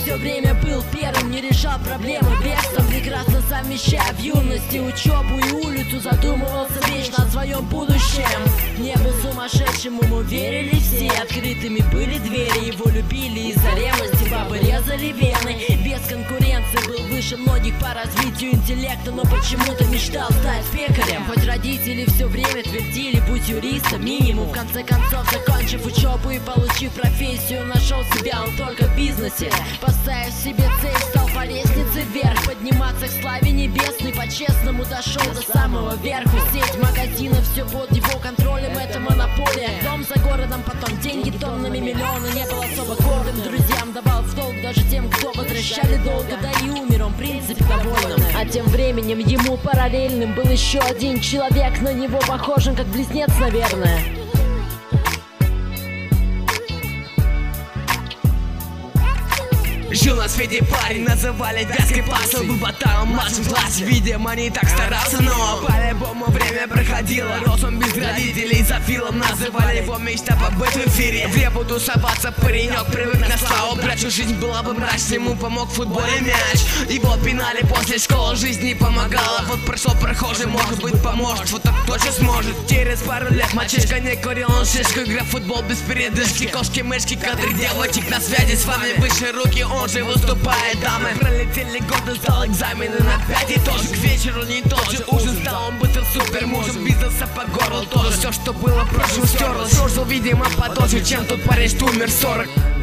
все время был первым, не решал проблемы бегством, прекрасно совмещая в юности учебу и улицу. Задумывался вечно о своем будущем. Не был сумасшедшим, ему верили все, открытыми были двери, его любили из-за ревности, бабы резали вены. Без конкуренции был выше многих по развитию интеллекта, но почему-то мечтал стать пекарем. Хоть родители все время твердили: будь юристом, минимум. В конце концов, закончив учебу и получив профессию, нашел себя он только в бизнесе. Поставив себе цель, стал по лестнице вверх, подниматься к славе небесной. По-честному дошел до самого верху. Сеть магазинов, все под его контролем, это монополия. Дом за городом, потом деньги тоннами, миллионы. Не был особо гордым, друзьям давал в долг, даже тем, кто возвращали долго. Да и умер он, в принципе, довольным. А тем временем ему параллельным был еще один человек. На него похожим, как близнец, наверное. Жил на свете парень, называли вязкой пастой. Был ботаном в младшем классе, видимо, не так старался, но по-любому время проходило. Рос он без родителей, за филом называли его мечта побыть в эфире. Где буду соваться, паренек привык на славу. Брачу жизнь была бы мрачной, ему помог в футболе мяч. Его пинали после школы, жизнь не помогала. Вот прошел прохожий, может быть поможет, вот так точно сможет. Через пару лет мальчишка не курил, он шишку, игра в футбол без передышки. Кошки-мышки, кадры девочек на связи, с вами выше руки, он же выступает, дамы. Пролетели годы, сдал экзамены на 5 и тоже к вечеру не тот же ужин. Стал он быстро супер мужем, бизнеса по горлу тоже. Все, что было в прошлом, стерлось. Слушал, видимо, подольше, чем тот парень, что умер 40.